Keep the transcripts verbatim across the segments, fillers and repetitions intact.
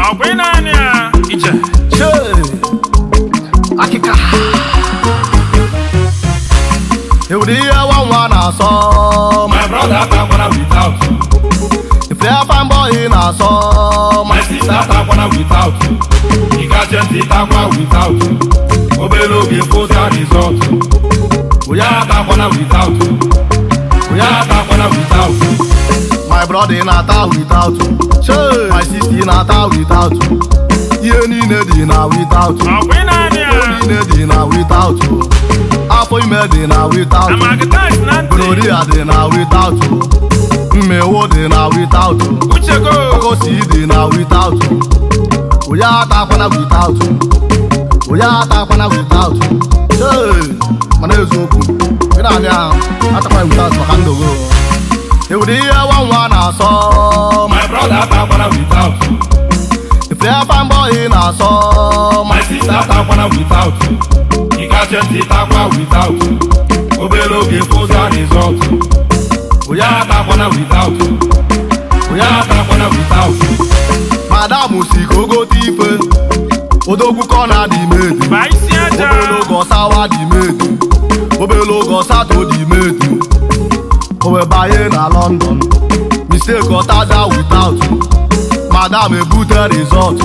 Akwinania ije che akika ewudi ya one one aso my brother takwana without if you find boy na so my sister takwana without ikachenti takwa without obelo ge posa result oya takwana without oya takwana without my brother na ta without che my sister na ta without ihe niile dị na without Akwinania ihe niile dị na without afọ ime dị na without amagata nanti gloria dị na without mmewo dị na without uchego okosi dị na without oya atakwana without oya atakwana without hey mana eziokwu ị na-anya atakwana without maka ndogo ewudi ihe nwa na-asọ my brother takwana without if you find boy na-asọ my sister takwana without ikachenti takwa without obelo ge posa result oya takwana without oya takwana without madam si kogote ife odogwu kọna dị medu baisi aja obele oge ọsawa dị medu obele oge ọsatọ dị medu owe banye na London mistake ọtaja without madam ebute result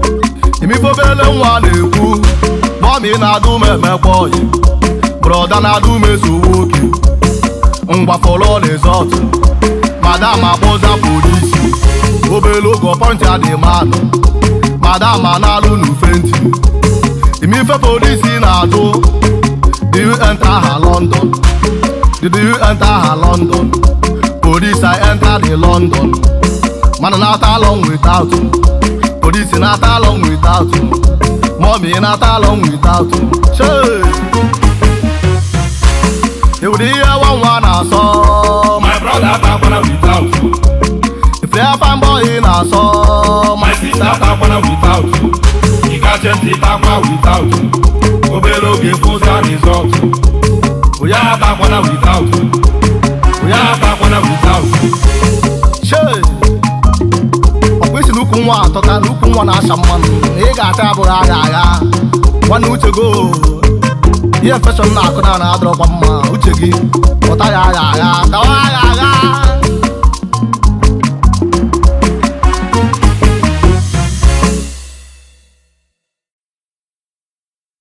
imifobele nwa na-ekwu mọmi na-adụ m emekwa oyi broda na-adụ m eso nwoke mgbafọrọ result madam akpọza polisi obele oge ọpọntị adị manụ madam analụ n'ufenti imife polisi na-ajụ do you enter her London did you enter her London police I enter the London mana not along without police not along without mommy not along without hey you dey hear one one aso my brother takwana without if you find boy na so my sister takwana without ikachenti takwa without obelo ge posa result oya takwana without oya takwana without hey okwesi n'ukwu nwa atọka n'ukwu nwa na-asha mmanụ na ị ga-ata abụghị agha agha nwanne uche go ihe infection na-akụ na na-adọrọkwa mma uche gị ọta ya agha agha dawa agha agha